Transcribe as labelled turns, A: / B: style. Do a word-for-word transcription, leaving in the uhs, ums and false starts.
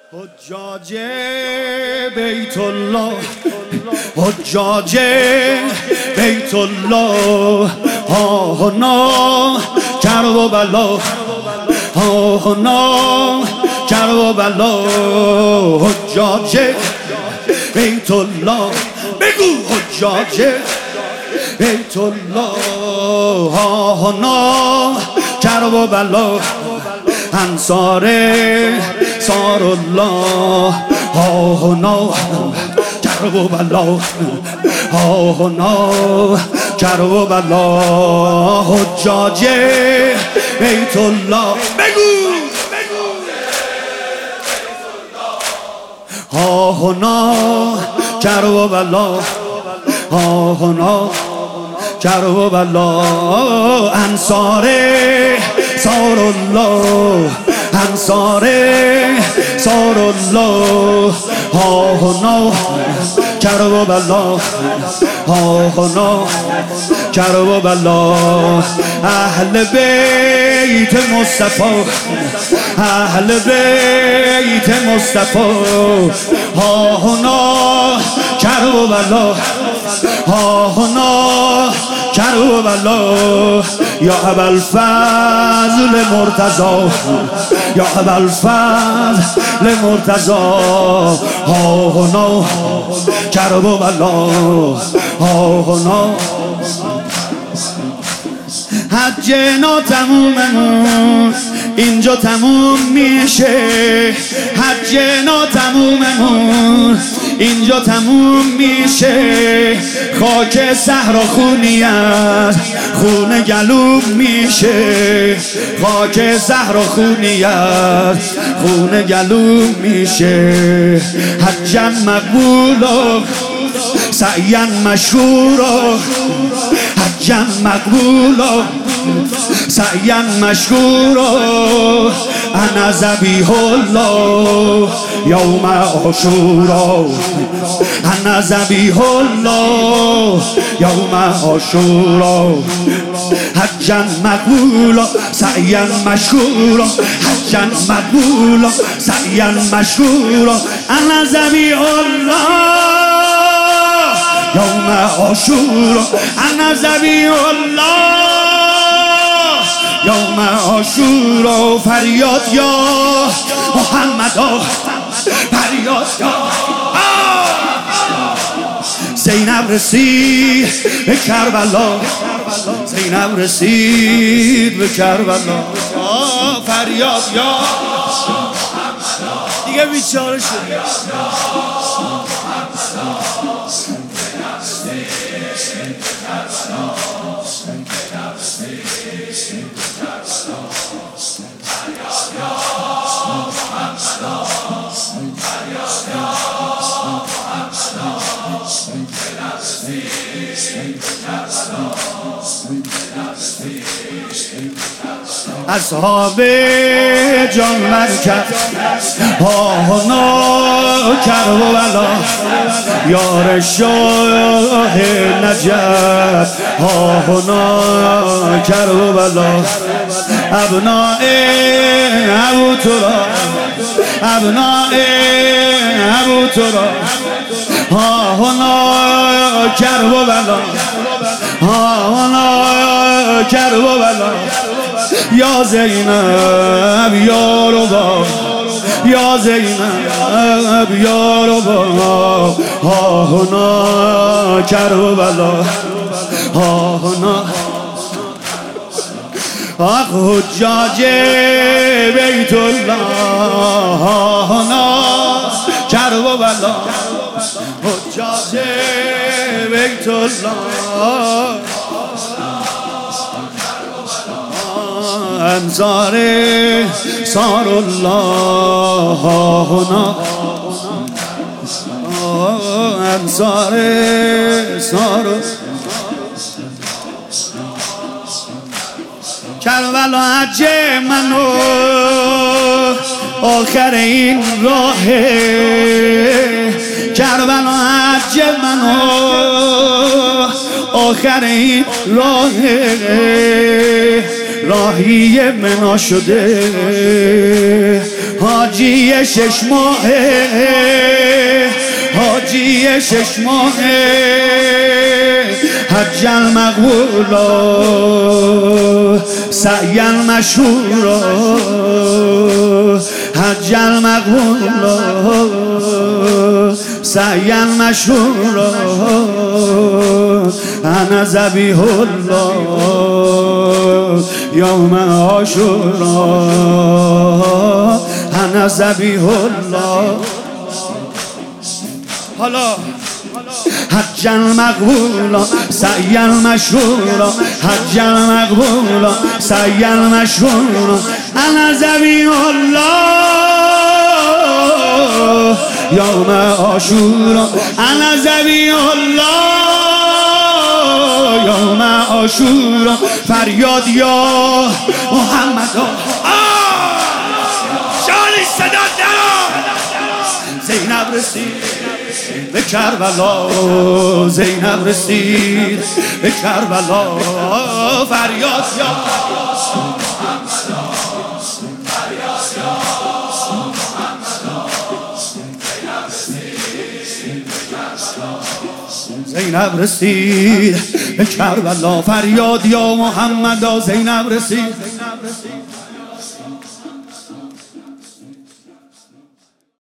A: حجاج بیت الله، حجاج بیت الله، ها هنا کرب و بلا، ها هنا کرب و بلا. حجاج بیت الله، بگو حجاج بیت الله، ها هنا کرب و بلا. انصار صار الله، ها هنا کرب و بلا، ها هنا کرب و بلا. حجاج بیت الله، بگو ها هنا کرب و بلا، ها هنا کرب و بلا. انصار صار الله، انصار صار الله، ها هنا کرب و بلا، ها هنا کرب و بلا. اهل بیت مصطفی، اهل بیت مصطفی، ها هنا کرب و بلا، ها هنا کرب و بلا. یا ابوالفضل مرتضی، یا ابوالفضل مرتضی، ها هنا کرب و بلا، ها هنا. حج ناتموممون اینجا تموم میشه، حج ناتموممون اینجا تموم میشه. خاک صحرا خونی از خون گلوم میشه، خاک صحرا خونی از خون گلوم میشه. حجا مقبولا سعیا مشکورا، حجا مقبولا سعیا مشکورا. انا ذبیح الله یوم عاشورا، انا ذبیح الله یوم عاشورا. حجا مقبولا سعیا مشکورا، حجا مقبولا سعیا مشکورا. انا ذبیح الله یوم عاشورا، انا ذبیح الله یوم عاشورا. فریاد یا محمدا، فریاد یا زینب رسید به کربلا، زینب رسید به کربلا. فریاد یا دیگه بیچاره شد. اصحاب جان مرکب، ها هنا کرب و بلا. یار شاه نجف، ها هنا کرب و بلا. ابناء ابو تراب، ابناء ابو تراب، ها هنا کرب و بلا، ها هنا کرب و بلا. یا زینب یا ربا، یا زینب یا ربا. ها هنا کرب و بلا، ها هنا. آخ حجاج بیت الله، ها هنا کرب و بلا. حجاج بیت الله، انصار صار الله، ها هنا انصار صار. کربلا حج منو آخر این راهه، کربلا حج منو آخر این راهه. راهی منا شده، حاج حاجی شش ماهه حاجی شش ماهه حج المقبولا سعی المشهورا حج المقبولا سعی المشهورا انا ذبیح الله یوم عاشورا انا ذبیح الله. حالا حج المقبولا سعی المشهورا حج المقبولا سعی المشهورا انا ذبیح الله یوم عاشورا انا ذبیح الله یوم عاشورا. فریاد یا محمد
B: شانی صدا درا
A: زینب رسید به کربلا زینب رسید به کربلا. فریاد یا زینب رسید به کربلا. فریاد یا محمد زینب رسید